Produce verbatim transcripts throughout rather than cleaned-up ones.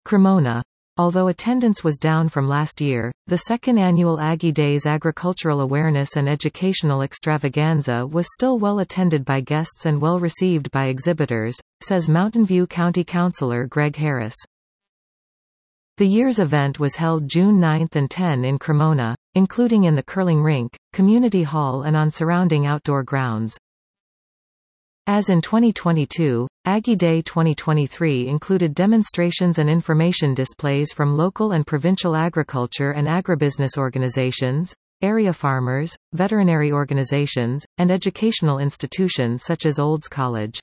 Cremona. Although attendance was down from last year, the second annual Aggie Days Agricultural Awareness and Educational Extravaganza was still well attended by guests and well received by exhibitors, says Mountain View County Councilor Greg Harris. The year's event was held June ninth and tenth in Cremona, including in the curling rink, community hall and on surrounding outdoor grounds. As in twenty twenty-two, Aggie Day twenty twenty-three included demonstrations and information displays from local and provincial agriculture and agribusiness organizations, area farmers, veterinary organizations, and educational institutions such as Olds College.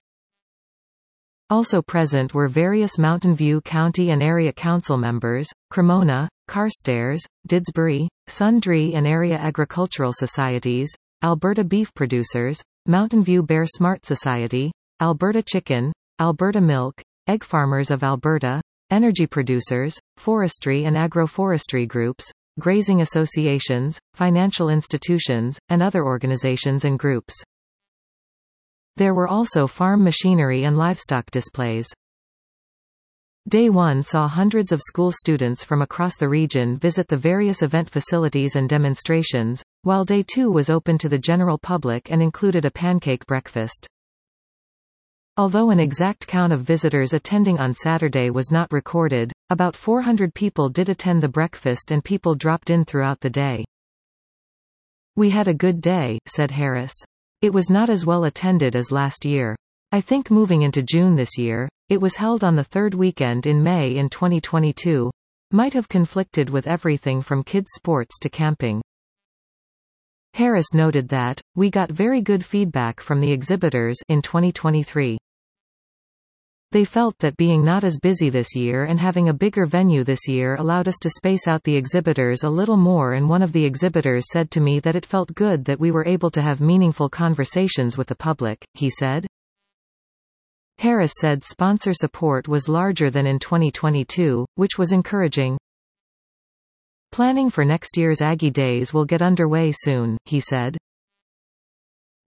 Also present were various Mountain View County and Area Council members, Cremona, Carstairs, Didsbury, Sundre and Area Agricultural Societies, Alberta Beef Producers, Mountain View Bear Smart Society, Alberta Chicken, Alberta Milk, Egg Farmers of Alberta, energy producers, forestry and agroforestry groups, grazing associations, financial institutions, and other organizations and groups. There were also farm machinery and livestock displays. Day one saw hundreds of school students from across the region visit the various event facilities and demonstrations, while Day two was open to the general public and included a pancake breakfast. Although an exact count of visitors attending on Saturday was not recorded, about four hundred people did attend the breakfast and people dropped in throughout the day. "We had a good day," said Harris. "It was not as well attended as last year. I think moving into June this year, it was held on the third weekend in May in twenty twenty-two, might have conflicted with everything from kids' sports to camping." Harris noted that, "We got very good feedback from the exhibitors in twenty twenty-three. They felt that being not as busy this year and having a bigger venue this year allowed us to space out the exhibitors a little more, and one of the exhibitors said to me that it felt good that we were able to have meaningful conversations with the public," he said. Harris said sponsor support was larger than in twenty twenty-two, which was encouraging. "Planning for next year's Aggie Days will get underway soon," he said.